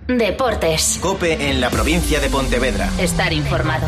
Deportes. COPE en la provincia de Pontevedra. Estar informado.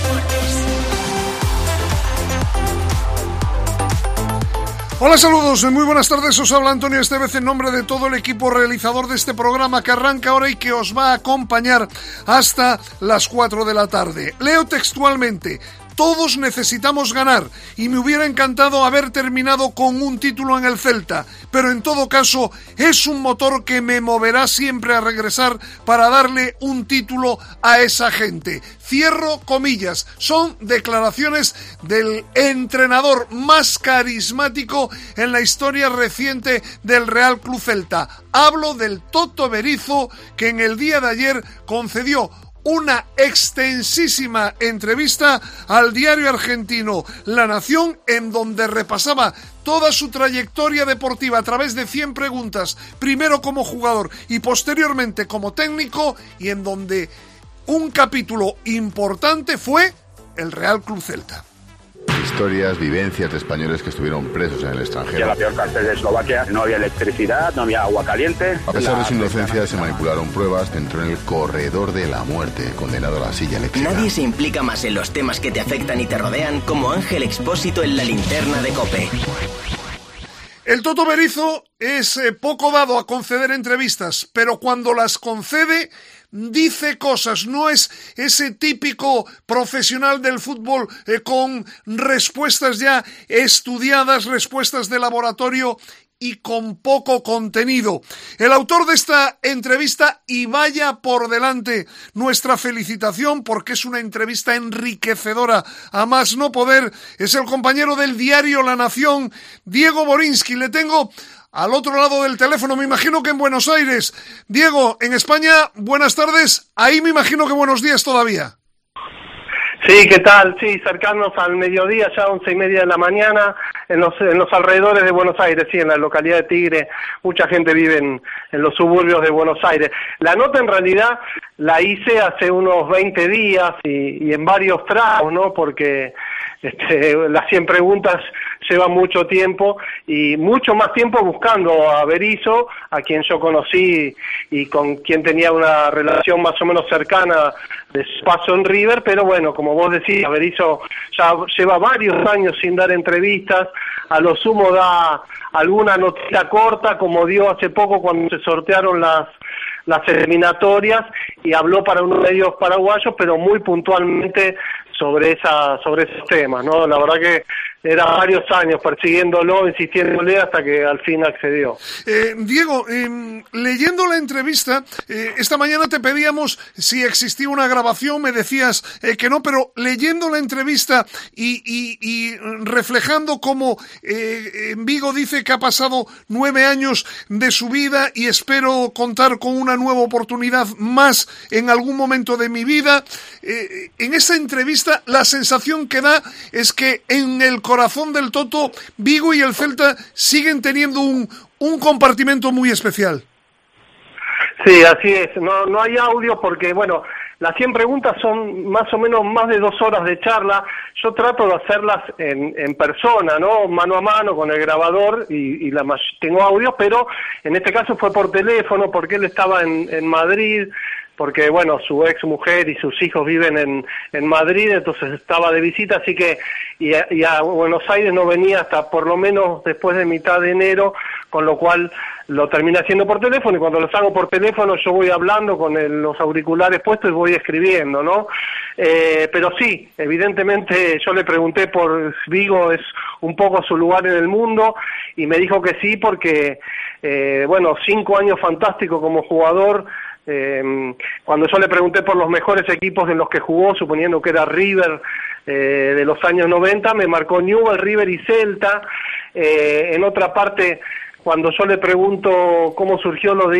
Hola, saludos, muy buenas tardes, os habla Antonio Estevez en nombre de todo el equipo realizador de este programa que arranca ahora y que os va a acompañar hasta las 4 de la tarde. Leo textualmente: todos necesitamos ganar y me hubiera encantado haber terminado con un título en el Celta, pero en todo caso es un motor que me moverá siempre a regresar para darle un título a esa gente. Cierro comillas, son declaraciones del entrenador más carismático en la historia reciente del Real Club Celta. Hablo del Toto Berizzo, que en el día de ayer concedió una extensísima entrevista al diario argentino La Nación, en donde repasaba toda su trayectoria deportiva a través de 100 preguntas, primero como jugador y posteriormente como técnico, y en donde un capítulo importante fue el Real Club Celta. Historias, vivencias de españoles que estuvieron presos en el extranjero. En la peor cárcel de Eslovaquia no había electricidad, no había agua caliente. A pesar de su inocencia, se manipularon pruebas, entró en el corredor de la muerte, condenado a la silla eléctrica. Nadie se implica más en los temas que te afectan y te rodean como Ángel Expósito en la linterna de COPE. El Toto Berizzo es poco dado a conceder entrevistas, pero cuando las concede dice cosas, no es ese típico profesional del fútbol con respuestas ya estudiadas, respuestas de laboratorio y con poco contenido. El autor de esta entrevista, y vaya por delante nuestra felicitación porque es una entrevista enriquecedora a más no poder, es el compañero del diario La Nación, Diego Borinsky. Le tengo al otro lado del teléfono, me imagino que en Buenos Aires. Diego, en España, buenas tardes. Ahí me imagino que buenos días todavía. Sí, ¿qué tal? Sí, cercanos al mediodía, ya 11:30 de la mañana, en los alrededores de Buenos Aires, sí, en la localidad de Tigre. Mucha gente vive en los suburbios de Buenos Aires. La nota en realidad la hice hace unos 20 días y en varios tramos, ¿no? Porque las 100 preguntas llevan mucho tiempo y mucho más tiempo buscando a Berizzo, a quien yo conocí y con quien tenía una relación más o menos cercana de su paso en River, pero bueno, como vos decís, Berizzo ya lleva varios años sin dar entrevistas, a lo sumo da alguna notita corta, como dio hace poco cuando se sortearon las eliminatorias, y habló para unos medios paraguayos, pero muy puntualmente sobre esos temas, ¿no? La verdad que era varios años persiguiéndolo, insistiéndole, hasta que al fin accedió. Diego, leyendo la entrevista, esta mañana te pedíamos si existía una grabación, me decías que no, pero leyendo la entrevista y reflejando cómo en Vigo dice que ha pasado 9 años de su vida y espero contar con una nueva oportunidad más en algún momento de mi vida, en esa entrevista la sensación que da es que en el corazón del Toto, Vigo y el Celta siguen teniendo un compartimento muy especial. Sí, así es. No hay audio porque, bueno, las 100 preguntas son más o menos más de 2 horas de charla. Yo trato de hacerlas en persona, ¿no? Mano a mano con el grabador y tengo audio, pero en este caso fue por teléfono porque él estaba en Madrid, porque bueno, su ex mujer y sus hijos viven en Madrid, entonces estaba de visita, así que y a Buenos Aires no venía hasta por lo menos después de mitad de enero, con lo cual lo terminé haciendo por teléfono, y cuando los hago por teléfono yo voy hablando con los auriculares puestos y voy escribiendo, ¿no? Pero sí, evidentemente yo le pregunté por Vigo, es un poco su lugar en el mundo, y me dijo que sí porque, 5 años fantásticos como jugador. Cuando yo le pregunté por los mejores equipos en los que jugó, suponiendo que era River de los años 90, me marcó Newell's, River y Celta. En otra parte, cuando yo le pregunto cómo surgió lo de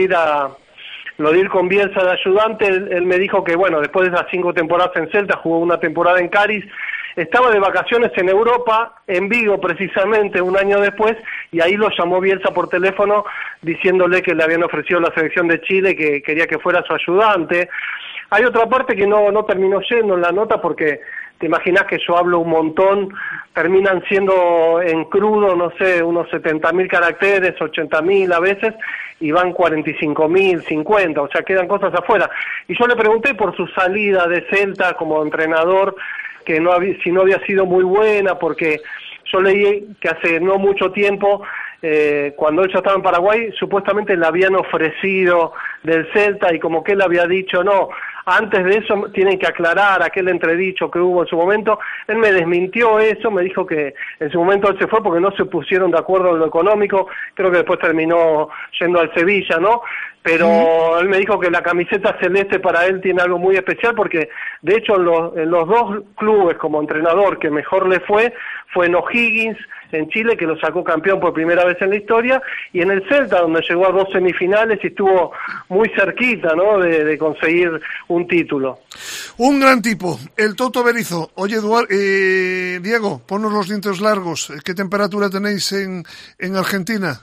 ir con Bielsa de ayudante, él me dijo que bueno, después de esas 5 temporadas en Celta, jugó una temporada en Cádiz, estaba de vacaciones en Europa, en Vigo precisamente, un año después, y ahí lo llamó Bielsa por teléfono diciéndole que le habían ofrecido la selección de Chile, que quería que fuera su ayudante. Hay otra parte que no terminó yendo en la nota porque te imaginas que yo hablo un montón, terminan siendo en crudo, no sé, unos 70.000 caracteres, 80.000 a veces, y van 45.000, 50, o sea, quedan cosas afuera. Y yo le pregunté por su salida de Celta como entrenador, que si no había sido muy buena, porque yo leí que hace no mucho tiempo, cuando él ya estaba en Paraguay, supuestamente le habían ofrecido del Celta y como que él había dicho, no, antes de eso tienen que aclarar aquel entredicho que hubo en su momento. Él me desmintió eso, me dijo que en su momento él se fue porque no se pusieron de acuerdo en lo económico, creo que después terminó yendo al Sevilla, ¿no? Pero él me dijo que la camiseta celeste para él tiene algo muy especial porque, de hecho, en los dos clubes como entrenador que mejor le fue en O'Higgins, en Chile, que lo sacó campeón por primera vez en la historia, y en el Celta, donde llegó a 2 semifinales y estuvo muy cerquita, ¿no?, de conseguir un título. Un gran tipo, el Toto Berizzo. Oye, Diego, ponos los dientes largos. ¿Qué temperatura tenéis en Argentina?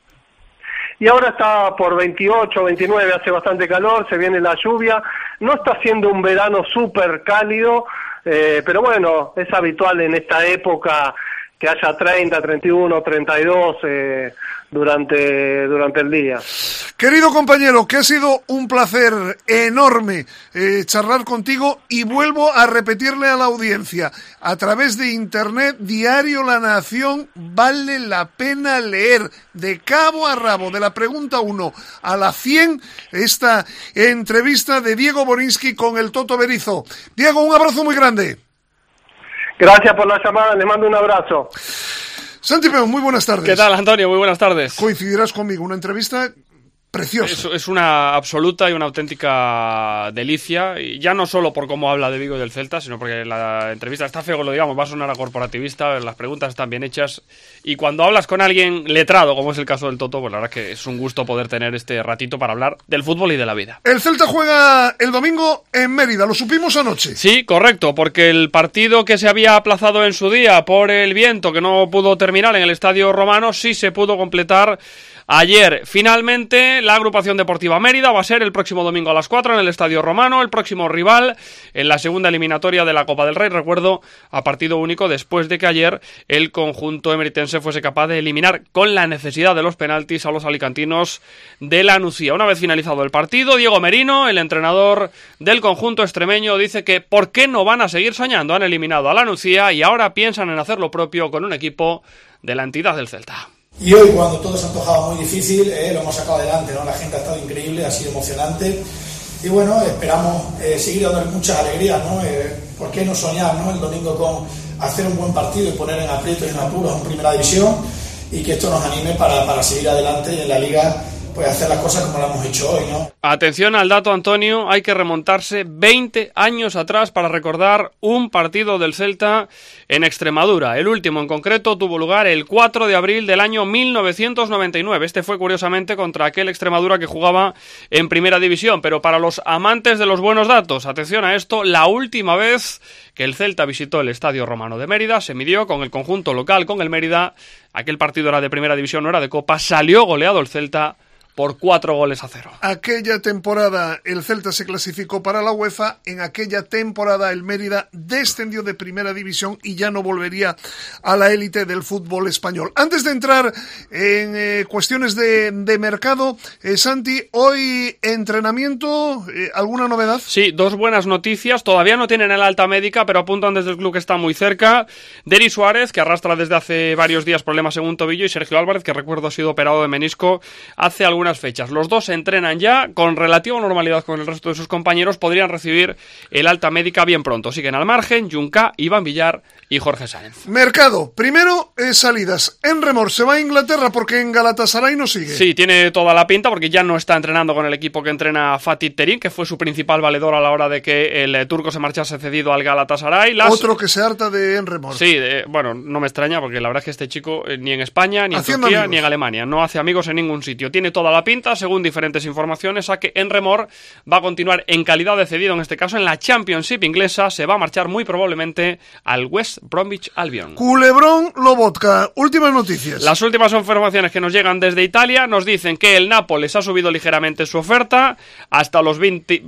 Y ahora está por 28, 29, hace bastante calor, se viene la lluvia. No está siendo un verano súper cálido, pero bueno, es habitual en esta época que haya 30, 31, 32 durante el día. Querido compañero, que ha sido un placer enorme charlar contigo, y vuelvo a repetirle a la audiencia, a través de internet, Diario La Nación, vale la pena leer de cabo a rabo, de la pregunta 1 a la 100, esta entrevista de Diego Borinsky con el Toto Berizzo. Diego, un abrazo muy grande. Gracias por la llamada, le mando un abrazo. Santi Peón, muy buenas tardes. ¿Qué tal, Antonio? Muy buenas tardes. Coincidirás conmigo, una entrevista preciosa. Es una absoluta y una auténtica delicia, y ya no solo por cómo habla de Vigo y del Celta, sino porque la entrevista, está feo, lo digamos, va a sonar a corporativista, las preguntas están bien hechas, y cuando hablas con alguien letrado, como es el caso del Toto, pues la verdad es que es un gusto poder tener este ratito para hablar del fútbol y de la vida. El Celta juega el domingo en Mérida, lo supimos anoche. Sí, correcto, porque el partido que se había aplazado en su día por el viento, que no pudo terminar en el Estadio Romano, sí se pudo completar ayer. Finalmente, la agrupación deportiva Mérida va a ser el próximo domingo a las 4 en el Estadio Romano, el próximo rival en la segunda eliminatoria de la Copa del Rey, recuerdo, a partido único, después de que ayer el conjunto emeritense fuese capaz de eliminar con la necesidad de los penaltis a los alicantinos de la Nucía. Una vez finalizado el partido, Diego Merino, el entrenador del conjunto extremeño, dice que ¿por qué no van a seguir soñando? Han eliminado a la Nucía y ahora piensan en hacer lo propio con un equipo de la entidad del Celta. Y hoy, cuando todo se antojaba muy difícil, lo hemos sacado adelante, ¿no? La gente ha estado increíble, ha sido emocionante. Y bueno, esperamos seguir dando muchas alegrías, ¿no? ¿Por qué no soñar, ¿no? El domingo con hacer un buen partido y poner en aprietos y en apuros en primera división, y que esto nos anime para seguir adelante y en la liga pues hacer las cosas como las hemos hecho hoy, ¿no? Atención al dato, Antonio, hay que remontarse 20 años atrás para recordar un partido del Celta en Extremadura. El último en concreto tuvo lugar el 4 de abril del año 1999. Este fue curiosamente contra aquel Extremadura que jugaba en primera división, pero para los amantes de los buenos datos, atención a esto, la última vez que el Celta visitó el Estadio Romano de Mérida se midió con el conjunto local, con el Mérida. Aquel partido era de primera división, no era de Copa, salió goleado el Celta por 4-0. Aquella temporada el Celta se clasificó para la UEFA, en aquella temporada el Mérida descendió de primera división y ya no volvería a la élite del fútbol español. Antes de entrar en cuestiones de mercado, Santi, hoy entrenamiento, ¿alguna novedad? Sí, 2 buenas noticias, todavía no tienen el alta médica, pero apuntan desde el club que está muy cerca. Denis Suárez, que arrastra desde hace varios días problemas en un tobillo, y Sergio Álvarez, que recuerdo ha sido operado de menisco hace algunas fechas. Los dos se entrenan ya con relativa normalidad con el resto de sus compañeros, podrían recibir el alta médica bien pronto. Siguen al margen Junca, Iván Villar y Jorge Sáenz. Mercado, primero salidas. Enremor se va a Inglaterra porque en Galatasaray no sigue. Sí, tiene toda la pinta porque ya no está entrenando con el equipo que entrena Fatih Terim, que fue su principal valedor a la hora de que el turco se marchase cedido al Galatasaray. Otro que se harta de Enremor. Sí, bueno, no me extraña porque la verdad es que este chico ni en España, ni en Turquía, ni en Alemania, no hace amigos en ningún sitio. Tiene toda toda la pinta, según diferentes informaciones, a que Emre Mor va a continuar en calidad de cedido, en este caso en la Championship inglesa. Se va a marchar muy probablemente al West Bromwich Albion. Culebrón Lobotka, últimas noticias. Las últimas informaciones que nos llegan desde Italia nos dicen que el Nápoles ha subido ligeramente su oferta hasta los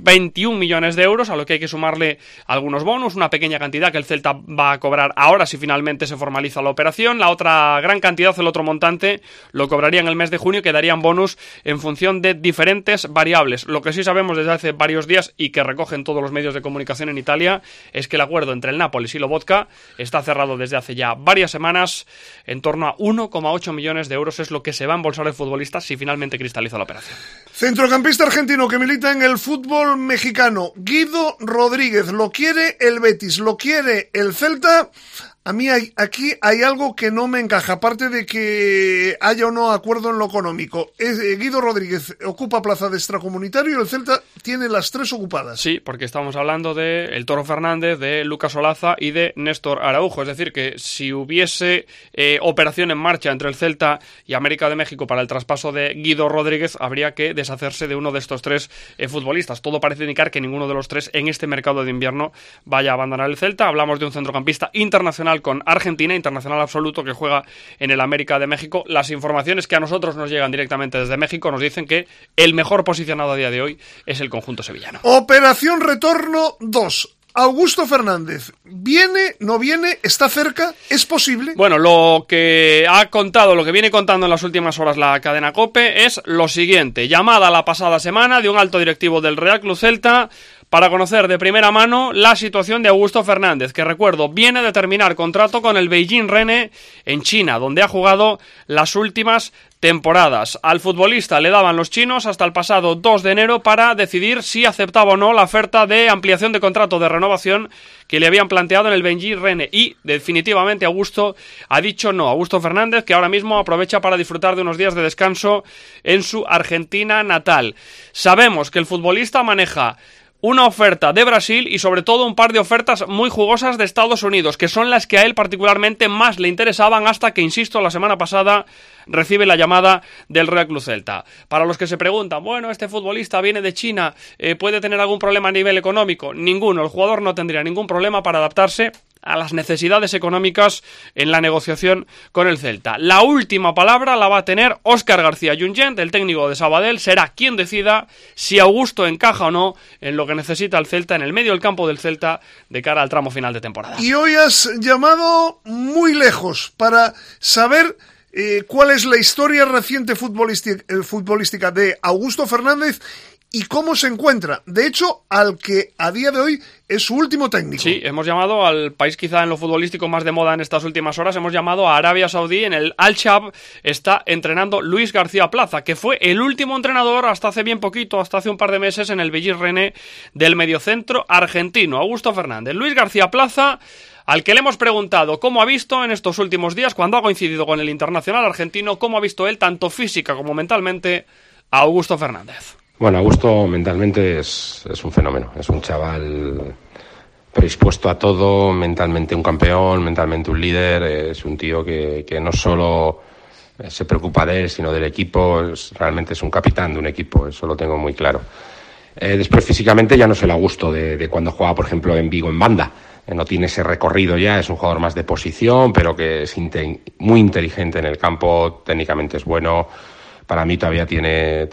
21 millones de euros, a lo que hay que sumarle algunos bonus, una pequeña cantidad que el Celta va a cobrar ahora si finalmente se formaliza la operación. La otra gran cantidad, el otro montante, lo cobraría en el mes de junio y quedarían bonus en función de diferentes variables. Lo que sí sabemos desde hace varios días y que recogen todos los medios de comunicación en Italia es que el acuerdo entre el Nápoles y Lobotka está cerrado desde hace ya varias semanas. En torno a 1,8 millones de euros es lo que se va a embolsar el futbolista si finalmente cristaliza la operación. Centrocampista argentino que milita en el fútbol mexicano, Guido Rodríguez. Lo quiere el Betis, lo quiere el Celta. A mí aquí hay algo que no me encaja, aparte de que haya o no acuerdo en lo económico. Guido Rodríguez ocupa plaza de extracomunitario y el Celta tiene las 3 ocupadas. Sí, porque estamos hablando de el Toro Fernández, de Lucas Olaza y de Néstor Araujo. Es decir, que si hubiese operación en marcha entre el Celta y América de México para el traspaso de Guido Rodríguez, habría que deshacerse de uno de estos 3 futbolistas. Todo parece indicar que ninguno de los 3 en este mercado de invierno vaya a abandonar el Celta. Hablamos de un centrocampista internacional con Argentina, internacional absoluto, que juega en el América de México. Las informaciones que a nosotros nos llegan directamente desde México nos dicen que el mejor posicionado a día de hoy es el conjunto sevillano. Operación Retorno 2. Augusto Fernández, ¿viene, no viene, está cerca, es posible? Bueno, lo que viene contando en las últimas horas la cadena COPE es lo siguiente. Llamada la pasada semana de un alto directivo del Real Club Celta para conocer de primera mano la situación de Augusto Fernández, que recuerdo, viene de terminar contrato con el Beijing Rene en China, donde ha jugado las últimas temporadas. Al futbolista le daban los chinos hasta el pasado 2 de enero para decidir si aceptaba o no la oferta de ampliación de contrato de renovación que le habían planteado en el Beijing Rene, y definitivamente Augusto ha dicho no. Augusto Fernández, que ahora mismo aprovecha para disfrutar de unos días de descanso en su Argentina natal. Sabemos que el futbolista maneja una oferta de Brasil y sobre todo un par de ofertas muy jugosas de Estados Unidos, que son las que a él particularmente más le interesaban, hasta que, insisto, la semana pasada recibe la llamada del Real Club Celta. Para los que se preguntan, bueno, este futbolista viene de China, ¿puede tener algún problema a nivel económico? Ninguno, el jugador no tendría ningún problema para adaptarse a las necesidades económicas en la negociación con el Celta. La última palabra la va a tener Óscar García Junyent, el técnico de Sabadell. Será quien decida si Augusto encaja o no en lo que necesita el Celta, en el medio del campo del Celta, de cara al tramo final de temporada. Y hoy has llamado muy lejos para saber cuál es la historia reciente futbolística de Augusto Fernández y cómo se encuentra. De hecho, al que a día de hoy es su último técnico. Sí, hemos llamado al país quizá en lo futbolístico más de moda en estas últimas horas. Hemos llamado a Arabia Saudí. En el Al-Shab está entrenando Luis García Plaza, que fue el último entrenador hasta hace bien poquito, hasta hace un par de meses, en el Beijing Rene del mediocentro argentino, Augusto Fernández. Luis García Plaza, al que le hemos preguntado cómo ha visto en estos últimos días, cuando ha coincidido con el internacional argentino, cómo ha visto él, tanto física como mentalmente, a Augusto Fernández. Bueno, Augusto mentalmente es un fenómeno, es un chaval predispuesto a todo, mentalmente un campeón, mentalmente un líder, es un tío que no solo se preocupa de él, sino del equipo, realmente es un capitán de un equipo, eso lo tengo muy claro. Después físicamente ya no es el Augusto de cuando jugaba, por ejemplo, en Vigo en banda, no tiene ese recorrido ya, es un jugador más de posición, pero que es muy inteligente en el campo, técnicamente es bueno. Para mí todavía tiene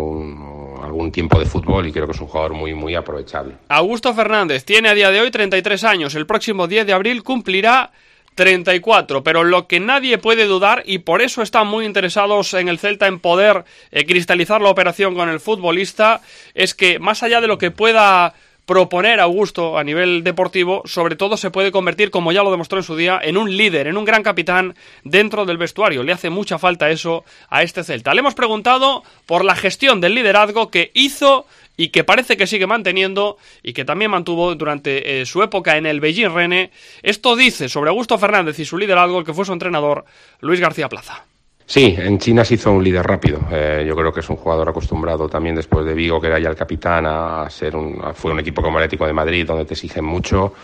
algún tiempo de fútbol y creo que es un jugador muy, muy aprovechable. Augusto Fernández tiene a día de hoy 33 años. El próximo 10 de abril cumplirá 34, pero lo que nadie puede dudar, y por eso están muy interesados en el Celta en poder cristalizar la operación con el futbolista, es que más allá de lo que pueda proponer Augusto a nivel deportivo, sobre todo se puede convertir, como ya lo demostró en su día, en un líder, en un gran capitán dentro del vestuario. Le hace mucha falta eso a este Celta. Le hemos preguntado por la gestión del liderazgo que hizo y que parece que sigue manteniendo y que también mantuvo durante su época en el Beijing Rene. Esto dice sobre Augusto Fernández y su liderazgo el que fue su entrenador, Luis García Plaza. Sí, en China se hizo un líder rápido. Yo creo que es un jugador acostumbrado también, después de Vigo, que era ya el capitán, fue un equipo como el Atlético de Madrid, donde te exigen mucho.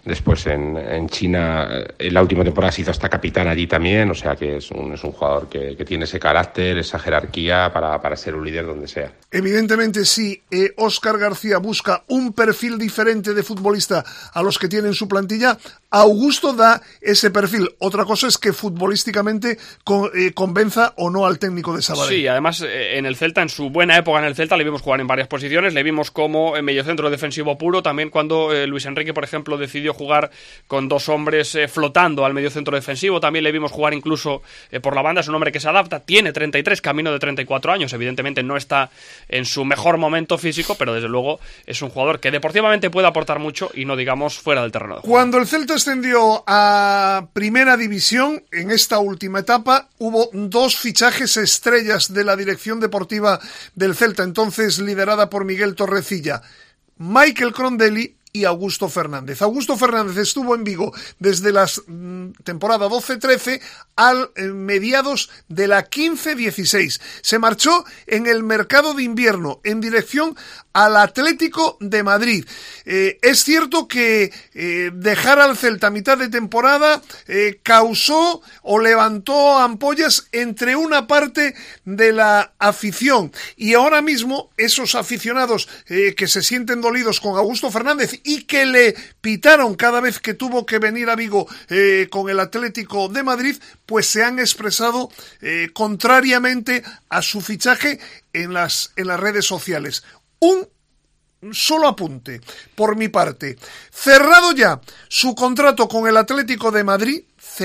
Después en China, en la última temporada se hizo hasta capitán allí también, o sea que es un jugador que tiene ese carácter, esa jerarquía para ser un líder donde sea. Evidentemente sí, Óscar García busca un perfil diferente de futbolista a los que tiene en su plantilla. Augusto da ese perfil. Otra cosa es que futbolísticamente convenza o no al técnico de Sabadell. Sí, además en el Celta, en su buena época en el Celta, le vimos jugar en varias posiciones, le vimos como en mediocentro defensivo puro, también cuando Luis Enrique, por ejemplo, decidió jugar con dos hombres flotando al mediocentro defensivo, también le vimos jugar incluso por la banda. Es un hombre que se adapta, tiene 33, camino de 34 años, evidentemente no está en su mejor momento físico, pero desde luego es un jugador que deportivamente puede aportar mucho y no digamos fuera del terreno de juego. Cuando el Celta ascendió a Primera División, en esta última etapa, hubo 2 fichajes estrellas de la dirección deportiva del Celta, entonces liderada por Miguel Torrecilla: Michael Crondelli y Augusto Fernández. Augusto Fernández estuvo en Vigo desde la temporada 12-13 al mediados de la 15-16. Se marchó en el mercado de invierno en dirección al Atlético de Madrid. Es cierto que dejar al Celta a mitad de temporada causó o levantó ampollas entre una parte de la afición, y ahora mismo esos aficionados que se sienten dolidos con Augusto Fernández y que le pitaron cada vez que tuvo que venir a Vigo con el Atlético de Madrid, pues se han expresado contrariamente a su fichaje en las redes sociales. Un solo apunte por mi parte: cerrado ya su contrato con el Atlético de Madrid,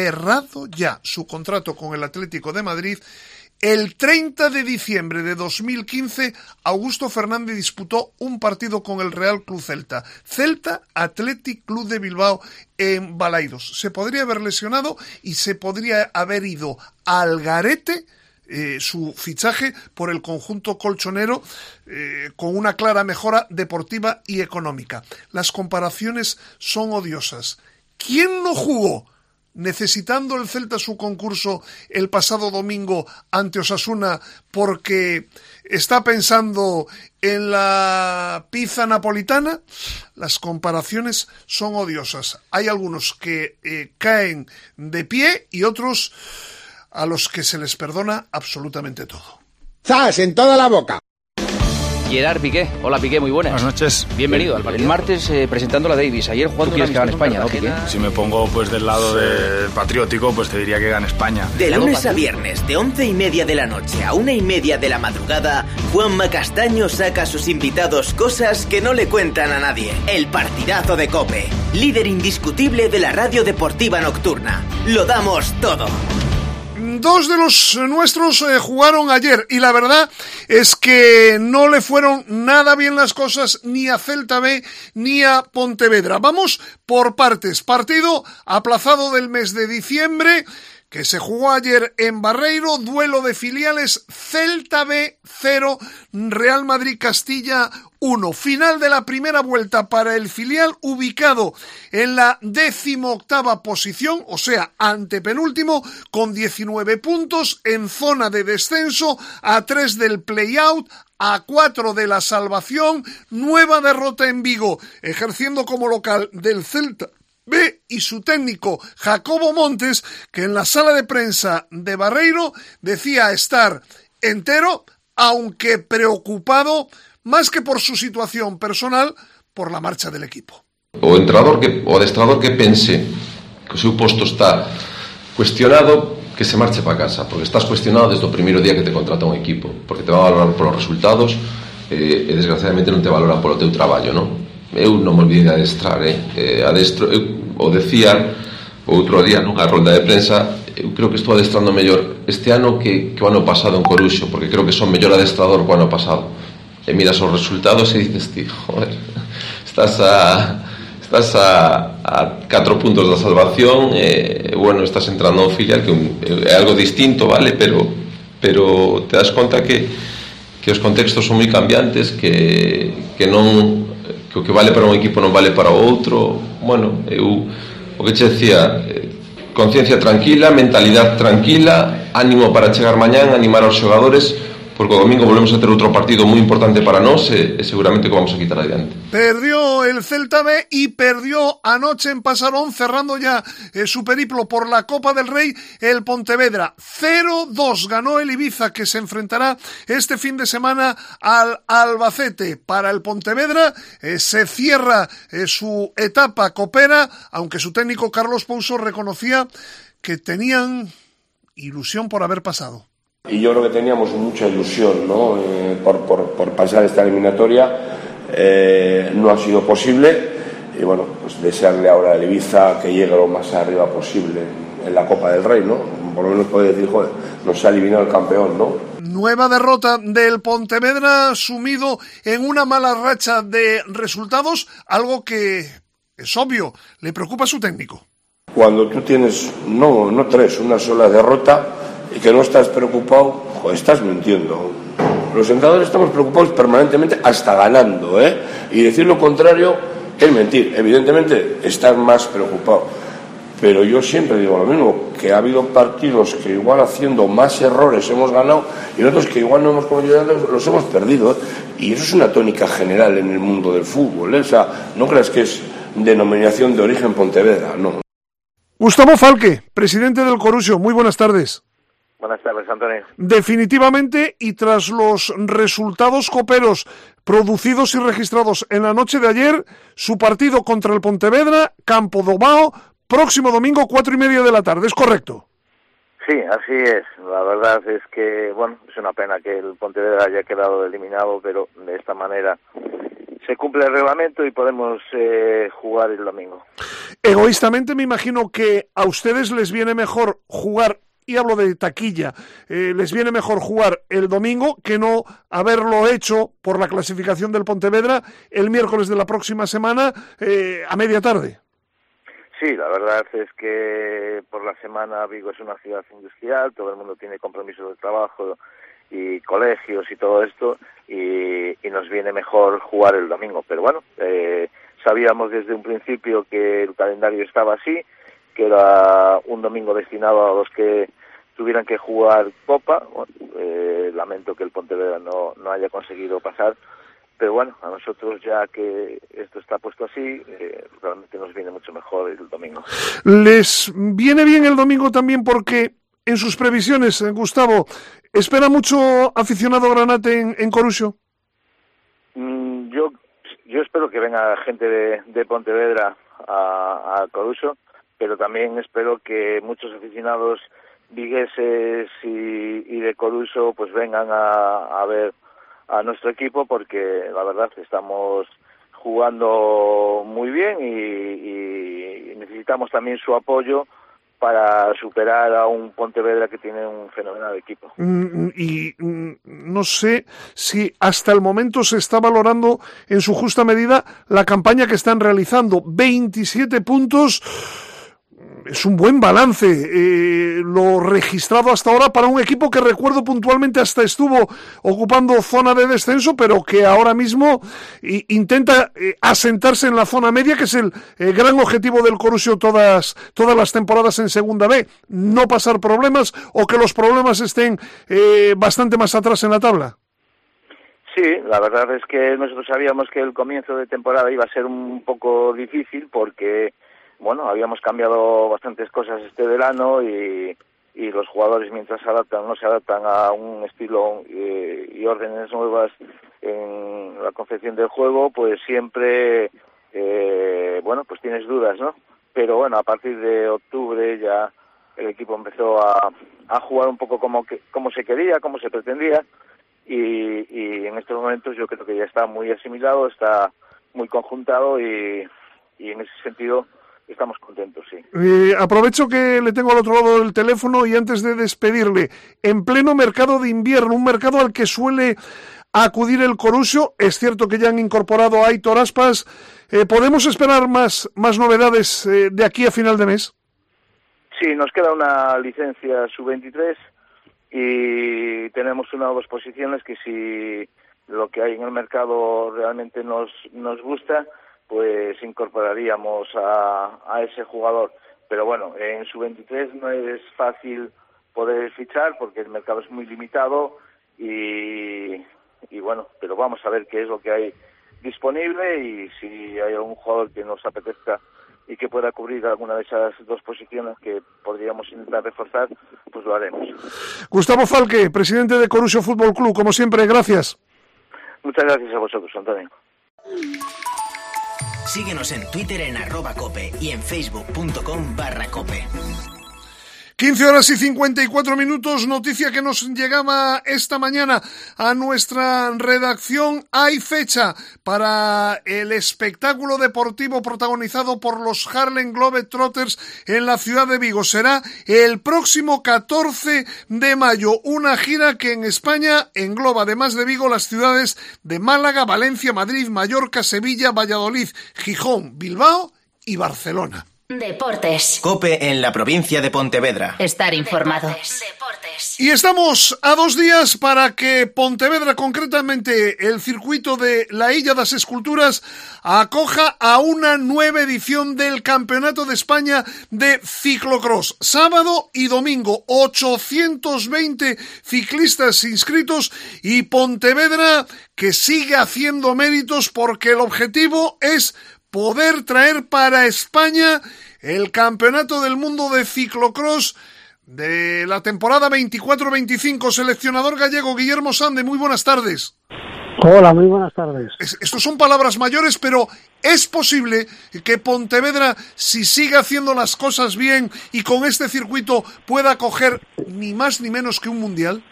el 30 de diciembre de 2015, Augusto Fernández disputó un partido con el Real Club Celta, Celta Athletic Club de Bilbao, en Balaidos. Se podría haber lesionado y se podría haber ido al garete su fichaje por el conjunto colchonero, con una clara mejora deportiva y económica. Las comparaciones son odiosas. ¿Quién no jugó necesitando el Celta su concurso el pasado domingo ante Osasuna porque está pensando en la pizza napolitana? Las comparaciones son odiosas. Hay algunos que caen de pie y otros a los que se les perdona absolutamente todo. ¡Zas! En toda la boca. Gerard Piqué. Hola Piqué, muy buenas. Buenas noches. Bienvenido al partido. El martes presentando la Davis, ayer jugando. ¿Tú quieres que gane España, no, Piqué? Si me pongo pues del lado del patriótico, pues te diría que gane España. De lunes a viernes, de 11:30 de la noche a 1:30 de la madrugada, Juanma Castaño saca a sus invitados cosas que no le cuentan a nadie. El partidazo de COPE, líder indiscutible de la radio deportiva nocturna. Lo damos todo. 2 de los nuestros jugaron ayer y la verdad es que no le fueron nada bien las cosas ni a Celta B ni a Pontevedra. Vamos por partes. Partido aplazado del mes de diciembre que se jugó ayer en Barreiro, duelo de filiales: Celta B 0, Real Madrid Castilla 1. Final de la primera vuelta para el filial, ubicado en la 18ª posición, o sea, antepenúltimo, con 19 puntos, en zona de descenso, a 3 del play-out, a 4 de la salvación. Nueva derrota en Vigo, ejerciendo como local del Celta B y su técnico Jacobo Montes, que en la sala de prensa de Barreiro decía estar entero, aunque preocupado más que por su situación personal, por la marcha del equipo. O adestrador que pense que su puesto está cuestionado, que se marche para casa, porque estás cuestionado desde el primer día que te contrata un equipo, porque te va a valorar por los resultados e desgraciadamente non te valoran polo teu traballo, non? Eu non me olvidei de adestrar, o decía outro día nunha ronda de prensa, eu creo que estou adestrando mellor este ano que o ano pasado en Coruxo, porque creo que son mellor adestrador que o ano pasado. E miras os resultados e dices ti, joder, estás a 4 puntos da salvación, bueno, estás entrando ao filial, que é algo distinto, vale, pero te das conta que os contextos son moi cambiantes, que non, que o que vale para un equipo non vale para o outro. Bueno, eu o que che decía, conciencia tranquila, mentalidade tranquila, ánimo para chegar mañán, animar aos xogadores, porque o domingo volvemos a ter outro partido moi importante para nós e seguramente que vamos a quitar adiante. Perdió el Celta B y perdió anoche en Pasarón, cerrando ya su periplo por la Copa del Rey, el Pontevedra. 0-2 ganó el Ibiza, que se enfrentará este fin de semana al Albacete. Para el Pontevedra se cierra su etapa copera, aunque su técnico Carlos Pouso reconocía que tenían ilusión por haber pasado. Y yo creo que teníamos mucha ilusión, ¿no? Por pasar esta eliminatoria. No ha sido posible y bueno, pues desearle ahora al Ibiza que llegue lo más arriba posible en la Copa del Rey, ¿no? Por lo menos puede decir, joder, nos ha eliminado el campeón, ¿no? Nueva derrota del Pontevedra, sumido en una mala racha de resultados, algo que es obvio, le preocupa a su técnico. Cuando tú tienes, no tres, una sola derrota y que no estás preocupado, joder, estás mintiendo. Los entrenadores estamos preocupados permanentemente hasta ganando, y decir lo contrario es mentir. Evidentemente estás más preocupado, pero yo siempre digo lo mismo, que ha habido partidos que igual haciendo más errores hemos ganado y otros que igual no hemos cometido, los hemos perdido, y eso es una tónica general en el mundo del fútbol, O sea, no creas que es denominación de origen Pontevedra, no. Gustavo Falque, presidente del Coruxo, muy buenas tardes. Buenas tardes, Antonio. Definitivamente, y tras los resultados coperos producidos y registrados en la noche de ayer, su partido contra el Pontevedra, Campo do Bao, próximo domingo, 4:30 de la tarde, ¿es correcto? Sí, así es. La verdad es que, bueno, es una pena que el Pontevedra haya quedado eliminado, pero de esta manera se cumple el reglamento y podemos jugar el domingo. Egoístamente me imagino que a ustedes les viene mejor jugar, y hablo de taquilla, les viene mejor jugar el domingo que no haberlo hecho por la clasificación del Pontevedra el miércoles de la próxima semana a media tarde. Sí, la verdad es que por la semana Vigo es una ciudad industrial, todo el mundo tiene compromisos de trabajo y colegios y todo esto, y nos viene mejor jugar el domingo. Pero bueno, sabíamos desde un principio que el calendario estaba así, que era un domingo destinado a los que tuvieran que jugar Copa. Lamento que el Pontevedra no haya conseguido pasar, pero bueno, a nosotros ya que esto está puesto así, realmente nos viene mucho mejor el domingo. ¿Les viene bien el domingo también porque en sus previsiones, Gustavo, espera mucho aficionado granate en Coruxo? Yo espero que venga gente de Pontevedra a Coruxo, pero también espero que muchos aficionados vigueses y de Coruxo pues vengan a ver a nuestro equipo, porque la verdad estamos jugando muy bien y necesitamos también su apoyo para superar a un Pontevedra que tiene un fenomenal equipo. No sé si hasta el momento se está valorando en su justa medida la campaña que están realizando. 27 puntos... Es un buen balance lo registrado hasta ahora para un equipo que recuerdo puntualmente hasta estuvo ocupando zona de descenso, pero que ahora mismo intenta asentarse en la zona media, que es el gran objetivo del Coruxo todas las temporadas en Segunda B. No pasar problemas o que los problemas estén bastante más atrás en la tabla. Sí, la verdad es que nosotros sabíamos que el comienzo de temporada iba a ser un poco difícil porque... Bueno, habíamos cambiado bastantes cosas este verano y los jugadores mientras no se adaptan a un estilo y órdenes nuevas en la concepción del juego, pues siempre, pues tienes dudas, ¿no? Pero bueno, a partir de octubre ya el equipo empezó a jugar un poco como se quería, como se pretendía, y en estos momentos yo creo que ya está muy asimilado, está muy conjuntado y en ese sentido... Estamos contentos, sí. Aprovecho que le tengo al otro lado del teléfono y antes de despedirle, en pleno mercado de invierno, un mercado al que suele acudir el Coruxo, es cierto que ya han incorporado a Aitor Aspas, ¿podemos esperar más novedades de aquí a final de mes? Sí, nos queda una licencia sub-23 y tenemos una o dos posiciones que si lo que hay en el mercado realmente nos gusta, pues incorporaríamos a ese jugador. Pero bueno, en sub-23 no es fácil poder fichar porque el mercado es muy limitado y bueno, pero vamos a ver qué es lo que hay disponible y si hay algún jugador que nos apetezca y que pueda cubrir alguna de esas dos posiciones que podríamos intentar reforzar, pues lo haremos. Gustavo Falque, presidente de Coruxo Fútbol Club, como siempre, gracias. Muchas gracias a vosotros, Antonio. Síguenos en Twitter en @cope y en facebook.com/cope. 15:54, noticia que nos llegaba esta mañana a nuestra redacción. Hay fecha para el espectáculo deportivo protagonizado por los Harlem Globetrotters en la ciudad de Vigo. Será el próximo 14 de mayo, una gira que en España engloba, además de Vigo, las ciudades de Málaga, Valencia, Madrid, Mallorca, Sevilla, Valladolid, Gijón, Bilbao y Barcelona. Deportes. COPE en la provincia de Pontevedra. Estar informado. Y estamos a 2 días para que Pontevedra, concretamente el circuito de la Illa das Esculturas, acoja a una nueva edición del Campeonato de España de ciclocross. Sábado y domingo, 820 ciclistas inscritos y Pontevedra que sigue haciendo méritos porque el objetivo es poder traer para España el Campeonato del Mundo de Ciclocross de la temporada 24-25. Seleccionador gallego Guillermo Sande, muy buenas tardes. Hola, muy buenas tardes. Estos son palabras mayores, pero ¿es posible que Pontevedra, si sigue haciendo las cosas bien y con este circuito, pueda coger ni más ni menos que un mundial?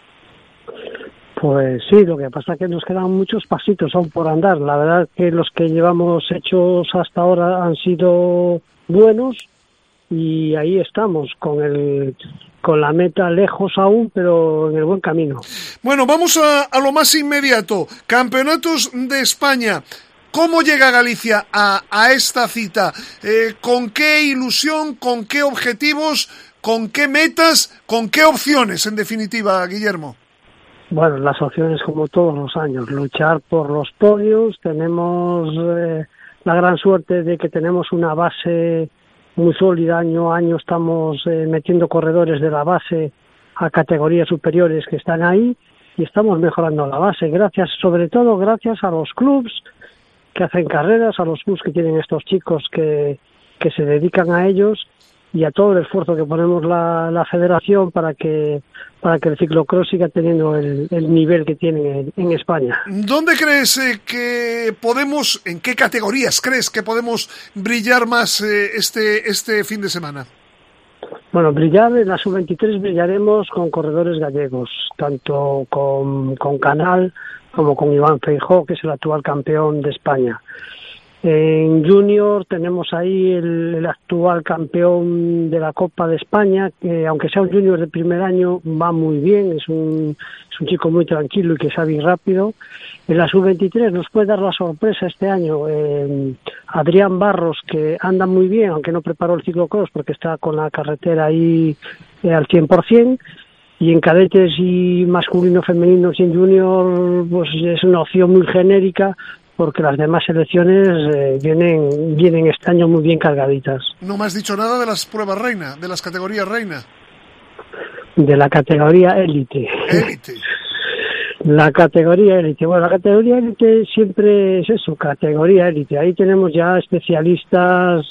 Pues sí, lo que pasa es que nos quedan muchos pasitos aún por andar. La verdad que los que llevamos hechos hasta ahora han sido buenos y ahí estamos con la meta lejos aún, pero en el buen camino. Bueno, vamos a lo más inmediato. Campeonatos de España. ¿Cómo llega Galicia a esta cita? ¿Con qué ilusión, con qué objetivos, con qué metas, con qué opciones, en definitiva, Guillermo? Bueno, las opciones como todos los años, luchar por los podios. Tenemos la gran suerte de que tenemos una base muy sólida, año a año estamos metiendo corredores de la base a categorías superiores que están ahí y estamos mejorando la base, sobre todo gracias a los clubs que hacen carreras, a los clubs que tienen estos chicos que se dedican a ellos y a todo el esfuerzo que ponemos la federación para que el ciclocross siga teniendo el nivel que tiene en España. ¿Dónde crees que podemos, en qué categorías crees que podemos brillar más este fin de semana? Bueno, brillar en la sub-23 brillaremos con corredores gallegos, tanto con Canal como con Iván Feijó, que es el actual campeón de España. En Junior tenemos ahí el actual campeón de la Copa de España, que aunque sea un Junior de primer año, va muy bien, es un chico muy tranquilo y que sabe ir rápido. En la Sub-23 nos puede dar la sorpresa este año Adrián Barros, que anda muy bien, aunque no preparó el ciclocross porque está con la carretera ahí al 100%. Y en cadetes y masculino, femenino y en junior, pues es una opción muy genérica, porque las demás selecciones vienen este año muy bien cargaditas. No me has dicho nada de las pruebas reina, de las categorías reina. De la categoría élite. Élite. La categoría élite. Bueno, la categoría élite siempre es eso, categoría élite. Ahí tenemos ya especialistas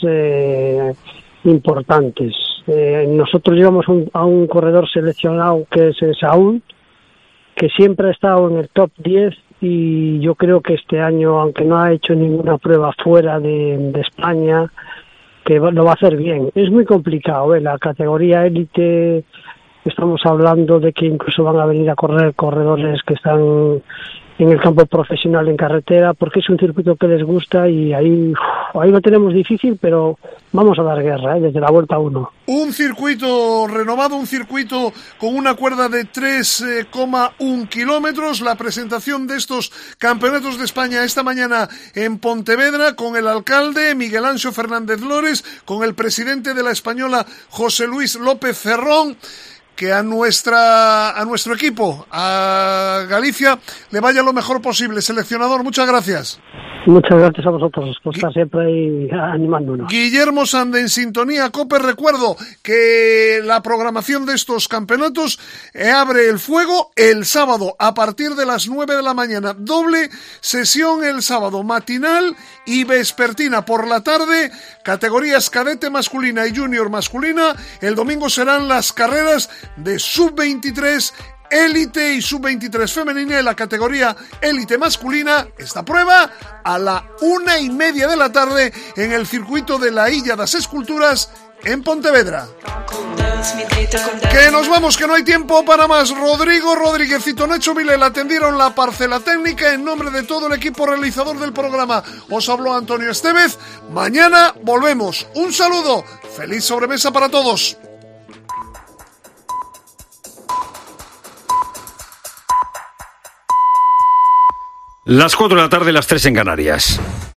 importantes. Nosotros llevamos a un corredor seleccionado que es Saúl, que siempre ha estado en el top 10 y yo creo que este año, aunque no ha hecho ninguna prueba fuera de España, que lo va a hacer bien. Es muy complicado, la categoría élite, estamos hablando de que incluso van a venir a correr corredores que están en el campo profesional en carretera, porque es un circuito que les gusta y ahí lo tenemos difícil, pero vamos a dar guerra, desde la vuelta 1. Un circuito renovado, un circuito con una cuerda de 3,1 kilómetros. La presentación de estos campeonatos de España esta mañana en Pontevedra con el alcalde Miguel Anxo Fernández Lores, con el presidente de la Española José Luis López Cerrón. Que a nuestro equipo, a Galicia, le vaya lo mejor posible. Seleccionador, muchas gracias. Muchas gracias a vosotros por estar siempre ahí animándonos. Guillermo Sande en sintonía COPE. Recuerdo que la programación de estos campeonatos abre el fuego el sábado a partir de las 9 de la mañana. Doble sesión el sábado, matinal y vespertina. Por la tarde, categorías cadete masculina y junior masculina. El domingo serán las carreras de sub-23, élite y sub-23 femenina. En la categoría élite masculina, esta prueba a la 1:30 de la tarde en el circuito de la Illa das Esculturas en Pontevedra. Que nos vamos, que no hay tiempo para más. Rodrigo Rodríguez y Tonacho Vilela atendieron la parcela técnica. En nombre de todo el equipo realizador del programa os habló Antonio Estevez. Mañana volvemos. Un saludo, feliz sobremesa para todos. Las 4 de la tarde, las 3 en Canarias.